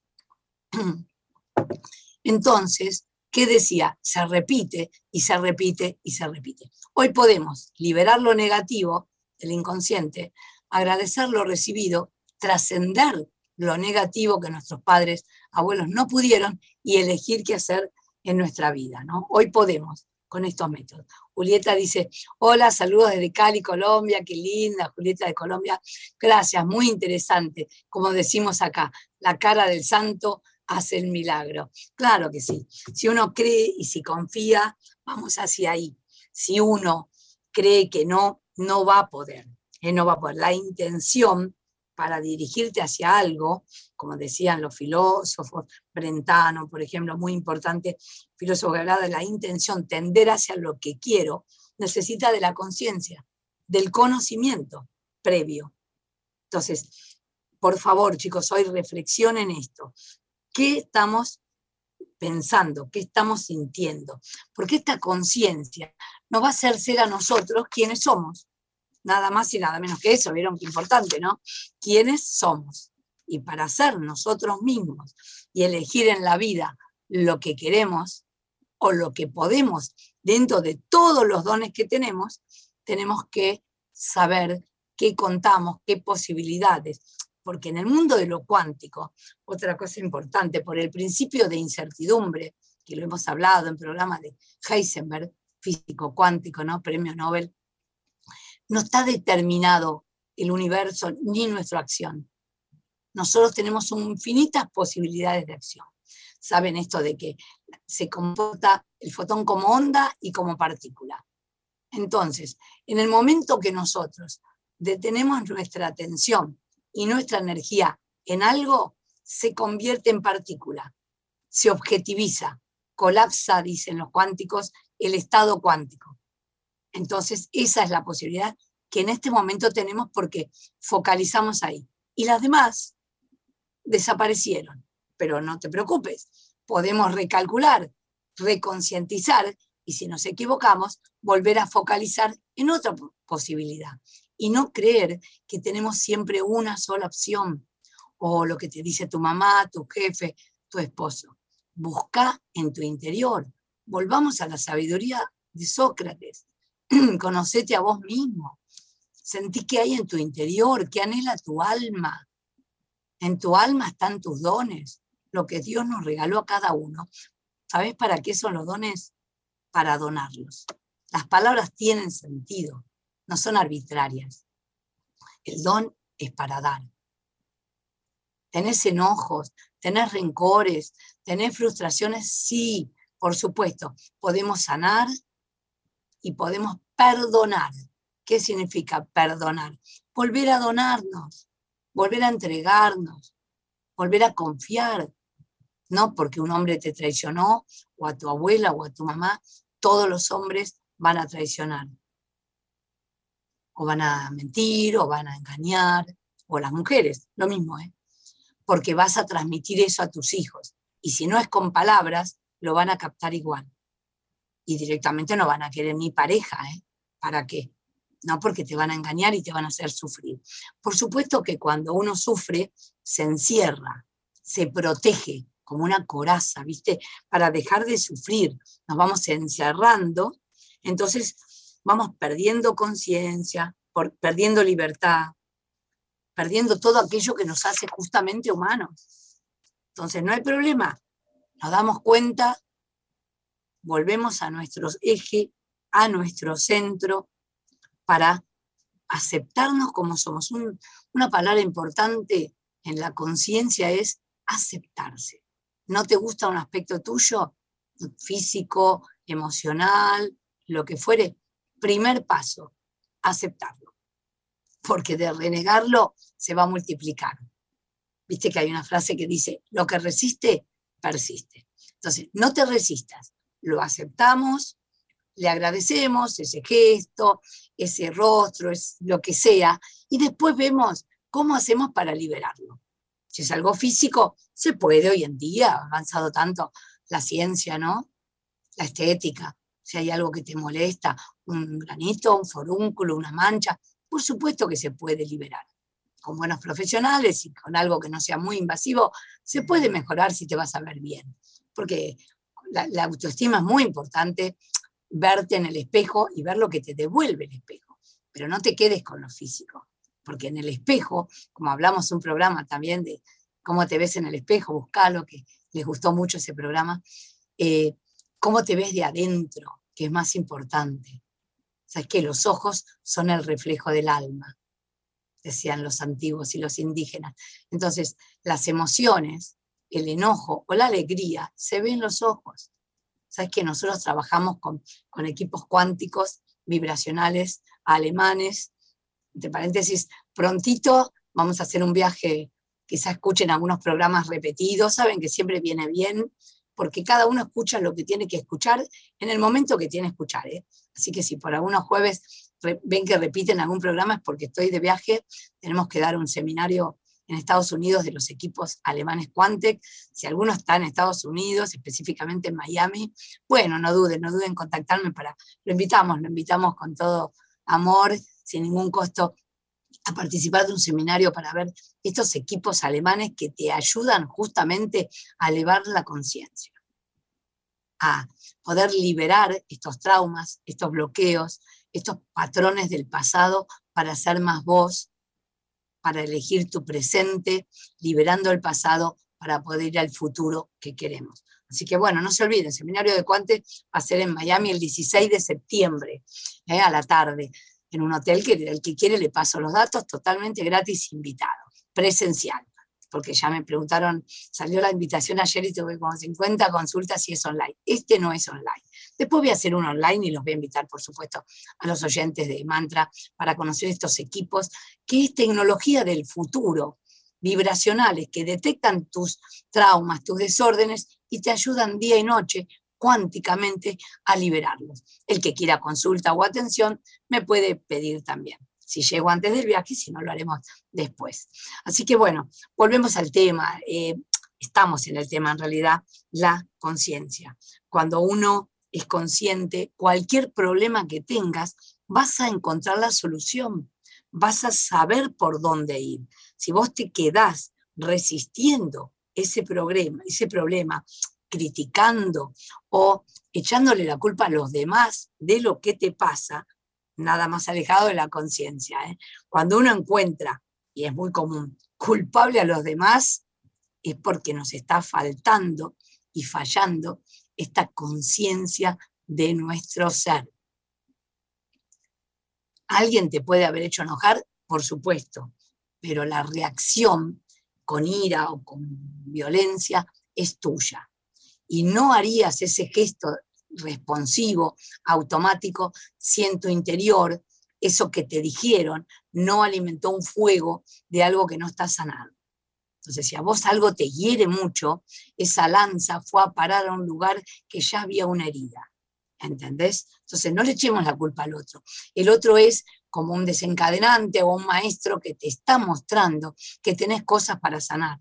Entonces, ¿qué decía? Se repite y se repite y se repite. Hoy podemos liberar lo negativo del inconsciente, agradecer lo recibido, trascender lo negativo que nuestros padres, abuelos no pudieron y elegir qué hacer en nuestra vida, ¿no? Hoy podemos con estos métodos. Julieta dice: hola, saludos desde Cali, Colombia, qué linda, Julieta de Colombia. Gracias, muy interesante. Como decimos acá, la cara del santo hace el milagro. Claro que sí. Si uno cree y si confía, vamos hacia ahí. Si uno cree que no va a poder. No va a poder. La intención para dirigirte hacia algo, como decían los filósofos, Brentano, por ejemplo, muy importante, filósofo que hablaba de la intención, tender hacia lo que quiero, necesita de la conciencia, del conocimiento previo. Entonces, por favor, chicos, hoy reflexionen esto. ¿Qué estamos pensando? ¿Qué estamos sintiendo? Porque esta conciencia nos va a hacer ser a nosotros quienes somos. Nada más y nada menos que eso, ¿vieron qué importante, no? ¿Quiénes somos? Y para ser nosotros mismos y elegir en la vida lo que queremos o lo que podemos dentro de todos los dones que tenemos que saber qué contamos, qué posibilidades. Porque en el mundo de lo cuántico, otra cosa importante, por el principio de incertidumbre, que lo hemos hablado en programas de Heisenberg, físico cuántico, ¿no? Premio Nobel, no está determinado el universo ni nuestra acción. Nosotros tenemos infinitas posibilidades de acción. Saben esto de que se comporta el fotón como onda y como partícula. Entonces, en el momento que nosotros detenemos nuestra atención y nuestra energía en algo, se convierte en partícula, se objetiviza, colapsa, dicen los cuánticos, el estado cuántico. Entonces, esa es la posibilidad que en este momento tenemos porque focalizamos ahí. Y las demás desaparecieron. Pero no te preocupes, podemos recalcular, reconcientizar y si nos equivocamos, volver a focalizar en otra posibilidad. Y no creer que tenemos siempre una sola opción o lo que te dice tu mamá, tu jefe, tu esposo. Busca en tu interior. Volvamos a la sabiduría de Sócrates. Conocete a vos mismo. Sentí que hay en tu interior, que anhela tu alma. En tu alma están tus dones, lo que Dios nos regaló a cada uno. ¿Sabés para qué son los dones? Para donarlos. Las palabras tienen sentido, no son arbitrarias. El don es para dar. ¿Tenés enojos? ¿Tenés rencores? ¿Tenés frustraciones? Sí, por supuesto. Podemos sanar y podemos perdonar. ¿Qué significa perdonar? Volver a donarnos, volver a entregarnos, volver a confiar. No porque un hombre te traicionó, o a tu abuela o a tu mamá, todos los hombres van a traicionar. O van a mentir, o van a engañar, o las mujeres, lo mismo, porque vas a transmitir eso a tus hijos. Y si no es con palabras, lo van a captar igual. Y directamente no van a querer ni pareja, ¿Para qué? No, porque te van a engañar y te van a hacer sufrir. Por supuesto que cuando uno sufre, se encierra, se protege como una coraza, ¿viste? Para dejar de sufrir, nos vamos encerrando, entonces vamos perdiendo conciencia, perdiendo libertad, perdiendo todo aquello que nos hace justamente humanos. Entonces no hay problema, nos damos cuenta, volvemos a nuestro eje, a nuestro centro, para aceptarnos como somos. Una palabra importante en la conciencia es aceptarse. ¿No te gusta un aspecto tuyo? Físico, emocional, lo que fuere. Primer paso, aceptarlo. Porque de renegarlo se va a multiplicar. Viste que hay una frase que dice, lo que resiste, persiste. Entonces, no te resistas. Lo aceptamos, le agradecemos ese gesto, ese rostro, es lo que sea, y después vemos cómo hacemos para liberarlo. Si es algo físico, se puede hoy en día, ha avanzado tanto la ciencia, ¿no? La estética. Si hay algo que te molesta, un granito, un forúnculo, una mancha, por supuesto que se puede liberar. Con buenos profesionales y con algo que no sea muy invasivo, se puede mejorar si te vas a ver bien. Porque la autoestima es muy importante, verte en el espejo y ver lo que te devuelve el espejo. Pero no te quedes con lo físico, porque en el espejo, como hablamos un programa también de cómo te ves en el espejo, buscalo, que les gustó mucho ese programa, cómo te ves de adentro, que es más importante. ¿Sabes qué? Los ojos son el reflejo del alma, decían los antiguos y los indígenas. Entonces, las emociones, el enojo o la alegría, se ven en los ojos. Sabes que nosotros trabajamos con equipos cuánticos, vibracionales, alemanes. Entre paréntesis, prontito vamos a hacer un viaje, quizás escuchen algunos programas repetidos, saben que siempre viene bien, porque cada uno escucha lo que tiene que escuchar en el momento que tiene que escuchar. Así que si por algunos jueves ven que repiten algún programa es porque estoy de viaje, tenemos que dar un seminario en Estados Unidos de los equipos alemanes Quantec. Si alguno está en Estados Unidos, específicamente en Miami, bueno, no duden en contactarme lo invitamos con todo amor, sin ningún costo, a participar de un seminario para ver estos equipos alemanes que te ayudan justamente a elevar la conciencia, a poder liberar estos traumas, estos bloqueos, estos patrones del pasado para ser más vos, para elegir tu presente, liberando el pasado para poder ir al futuro que queremos. Así que bueno, no se olviden, el seminario de Quantec va a ser en Miami el 16 de septiembre, a la tarde, en un hotel que el que quiere le paso los datos, totalmente gratis, invitado, presencial. Porque ya me preguntaron, salió la invitación ayer y tuve como 50 consultas y es online. Este no es online. Después voy a hacer uno online y los voy a invitar, por supuesto, a los oyentes de Mantra para conocer estos equipos, que es tecnología del futuro, vibracionales, que detectan tus traumas, tus desórdenes y te ayudan día y noche cuánticamente a liberarlos. El que quiera consulta o atención me puede pedir también. Si llego antes del viaje, si no lo haremos después. Así que bueno, volvemos al tema. Estamos en el tema en realidad, la conciencia. Cuando uno es consciente, cualquier problema que tengas, vas a encontrar la solución, vas a saber por dónde ir. Si vos te quedás resistiendo ese problema, criticando o echándole la culpa a los demás de lo que te pasa, nada más alejado de la conciencia. Cuando uno encuentra, y es muy común, culpable a los demás, es porque nos está faltando y fallando esta conciencia de nuestro ser. ¿Alguien te puede haber hecho enojar? Por supuesto, pero la reacción con ira o con violencia es tuya. Y no harías ese gesto responsivo, automático, si en tu interior eso que te dijeron no alimentó un fuego de algo que no está sanado. Entonces, si a vos algo te hiere mucho, esa lanza fue a parar a un lugar que ya había una herida. ¿Entendés? Entonces, no le echemos la culpa al otro. El otro es como un desencadenante o un maestro que te está mostrando que tenés cosas para sanar.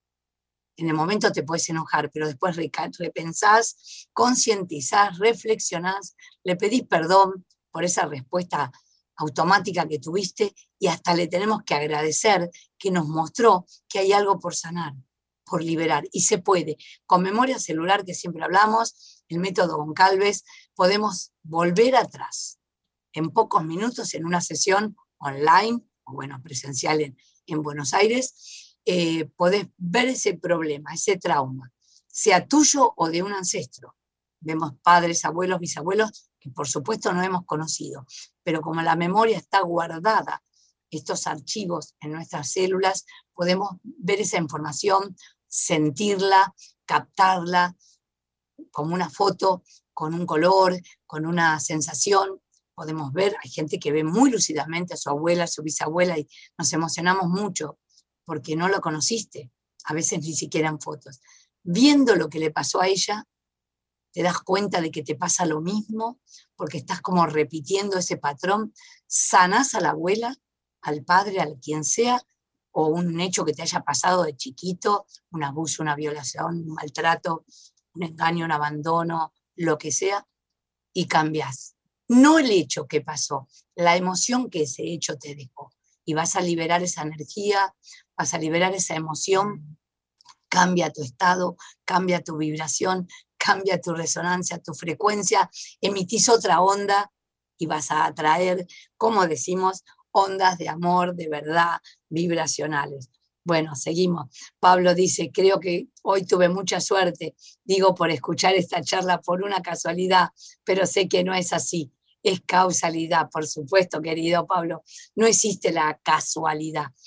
En el momento te puedes enojar, pero después repensás, concientizás, reflexionás, le pedís perdón por esa respuesta automática que tuviste y hasta le tenemos que agradecer que nos mostró que hay algo por sanar, por liberar. Y se puede. Con memoria celular, que siempre hablamos, el método Goncalves, podemos volver atrás en pocos minutos en una sesión online, o bueno, presencial en Buenos Aires. Podés ver ese problema, ese trauma, sea tuyo o de un ancestro. Vemos padres, abuelos, bisabuelos, que por supuesto no hemos conocido, pero como la memoria está guardada, estos archivos en nuestras células, podemos ver esa información, sentirla, captarla, como una foto, con un color, con una sensación. Podemos ver, hay gente que ve muy lúcidamente a su abuela, a su bisabuela, y nos emocionamos mucho, porque no lo conociste, a veces ni siquiera en fotos. Viendo lo que le pasó a ella, te das cuenta de que te pasa lo mismo, porque estás como repitiendo ese patrón, sanás a la abuela, al padre, al quien sea, o un hecho que te haya pasado de chiquito, un abuso, una violación, un maltrato, un engaño, un abandono, lo que sea, y cambiás. No el hecho que pasó, la emoción que ese hecho te dejó. Y vas a liberar esa energía, vas a liberar esa emoción, cambia tu estado, cambia tu vibración, cambia tu resonancia, tu frecuencia, emitís otra onda y vas a atraer, como decimos, ondas de amor, de verdad, vibracionales. Bueno, seguimos. Pablo dice, creo que hoy tuve mucha suerte, digo por escuchar esta charla por una casualidad, pero sé que no es así. Es causalidad, por supuesto, querido Pablo. No existe la casualidad.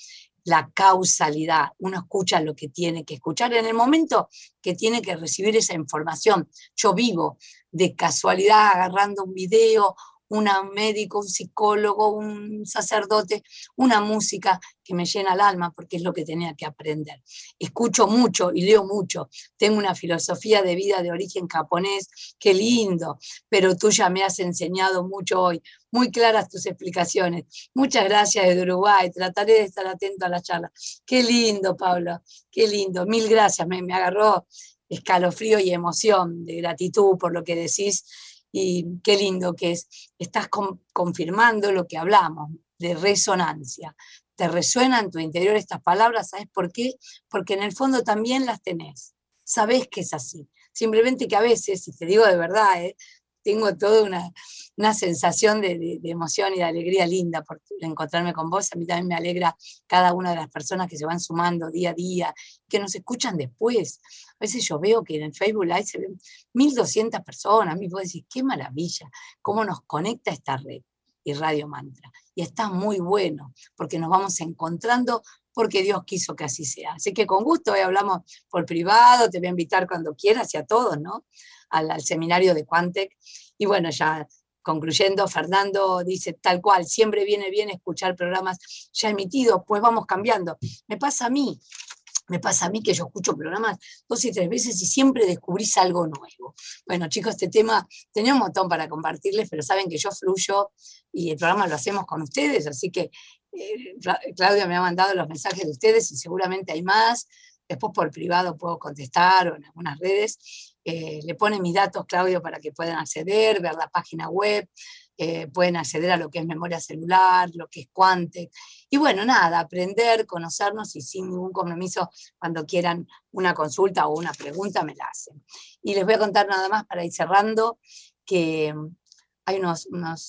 la causalidad. Uno escucha lo que tiene que escuchar en el momento que tiene que recibir esa información. Yo vivo de casualidad agarrando un video, un médico, un psicólogo, un sacerdote, una música que me llena el alma porque es lo que tenía que aprender. Escucho mucho y leo mucho. Tengo una filosofía de vida de origen japonés, qué lindo, pero tú ya me has enseñado mucho hoy. Muy claras tus explicaciones. Muchas gracias desde Uruguay. Trataré de estar atento a la charla. Qué lindo, Pablo, qué lindo. Mil gracias. Me agarró escalofrío y emoción de gratitud por lo que decís. Y qué lindo que es, estás confirmando lo que hablamos, de resonancia. Te resuenan en tu interior estas palabras, ¿sabes por qué? Porque en el fondo también las tenés, sabés que es así. Simplemente que a veces, y te digo de verdad, tengo toda una sensación de emoción y de alegría linda por encontrarme con vos. A mí también me alegra cada una de las personas que se van sumando día a día, que nos escuchan después. A veces yo veo que en el Facebook Live se ven 1.200 personas. A mí puedo decir, qué maravilla, cómo nos conecta esta red y Radio Mantra. Y está muy bueno, porque nos vamos encontrando porque Dios quiso que así sea. Así que con gusto hoy hablamos por privado, te voy a invitar cuando quieras y a todos, ¿no? Al seminario de Quantec. Y bueno, ya concluyendo, Fernando dice tal cual, siempre viene bien escuchar programas ya emitidos, pues vamos cambiando. Me pasa a mí que yo escucho programas 2 y 3 veces y siempre descubrís algo nuevo. Bueno, chicos, este tema tenía un montón para compartirles, pero saben que yo fluyo y el programa lo hacemos con ustedes, así que Claudia me ha mandado los mensajes de ustedes y seguramente hay más. Después por privado puedo contestar o en algunas redes. Le pone mis datos, Claudio, para que puedan acceder, ver la página web, pueden acceder a lo que es memoria celular, lo que es Quantec. Y bueno, nada, aprender, conocernos y sin ningún compromiso, cuando quieran una consulta o una pregunta, me la hacen. Y les voy a contar nada más para ir cerrando, que hay unos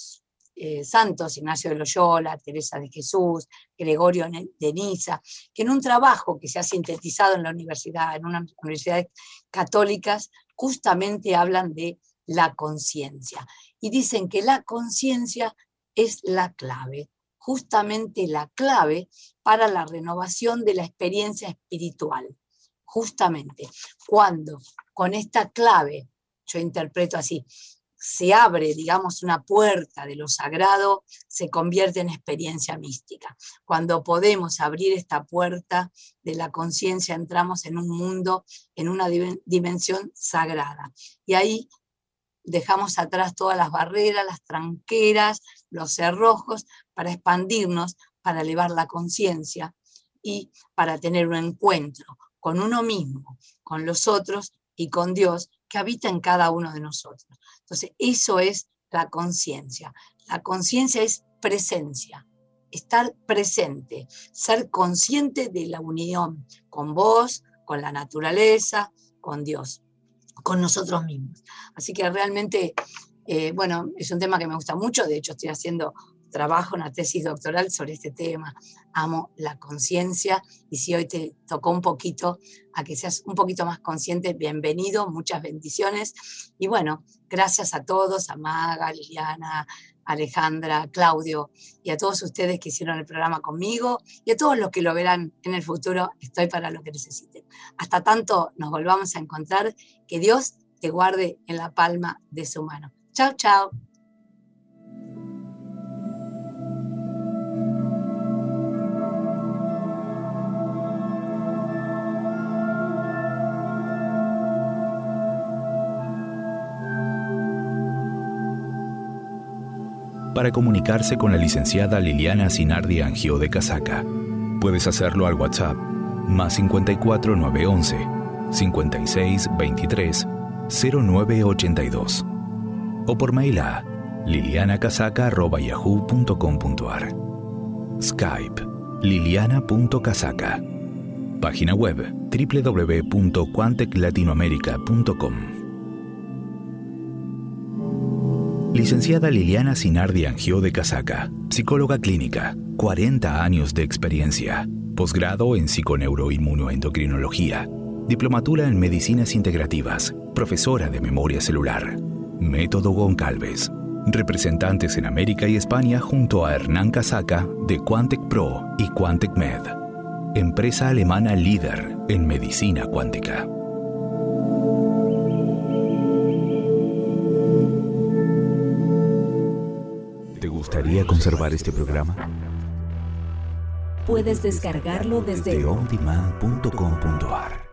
santos, Ignacio de Loyola, Teresa de Jesús, Gregorio de Niza, que en un trabajo que se ha sintetizado en la universidad, en unas universidades católicas, justamente hablan de la conciencia. Y dicen que la conciencia es la clave, justamente la clave para la renovación de la experiencia espiritual. Justamente cuando con esta clave, yo interpreto así, se abre, digamos, una puerta de lo sagrado, se convierte en experiencia mística. Cuando podemos abrir esta puerta de la conciencia, entramos en un mundo, en una dimensión sagrada. Y ahí dejamos atrás todas las barreras, las tranqueras, los cerrojos, para expandirnos, para elevar la conciencia y para tener un encuentro con uno mismo, con los otros y con Dios, que habita en cada uno de nosotros. Entonces, eso es la conciencia. La conciencia es presencia, estar presente, ser consciente de la unión con vos, con la naturaleza, con Dios, con nosotros mismos. Así que realmente, bueno, es un tema que me gusta mucho. De hecho, estoy haciendo trabajo, una tesis doctoral sobre este tema. Amo la conciencia, y si hoy te tocó un poquito a que seas un poquito más consciente, bienvenido, muchas bendiciones. Y bueno, gracias a todos, a Maga, Liliana, Alejandra, Claudio, y a todos ustedes que hicieron el programa conmigo, y a todos los que lo verán en el futuro. Estoy para lo que necesiten. Hasta tanto nos volvamos a encontrar, que Dios te guarde en la palma de su mano. Chao, chao. Para comunicarse con la licenciada Liliana Sinardi Angio de Casaca, puedes hacerlo al WhatsApp +54 911 56 23 0982 o por mail a lilianacasaca@yahoo.com.ar. Skype liliana.casaca. Página web www.quanteclatinoamerica.com. Licenciada Liliana Sinardi Angio de Casaca, psicóloga clínica, 40 años de experiencia, posgrado en psiconeuroinmunoendocrinología, diplomatura en medicinas integrativas, profesora de memoria celular, método Goncalves, representantes en América y España junto a Hernán Casaca de Quantec Pro y Quantec Med. empresa alemana líder en medicina cuántica. ¿Te gustaría conservar este programa? Puedes descargarlo desde ondemand.com.ar.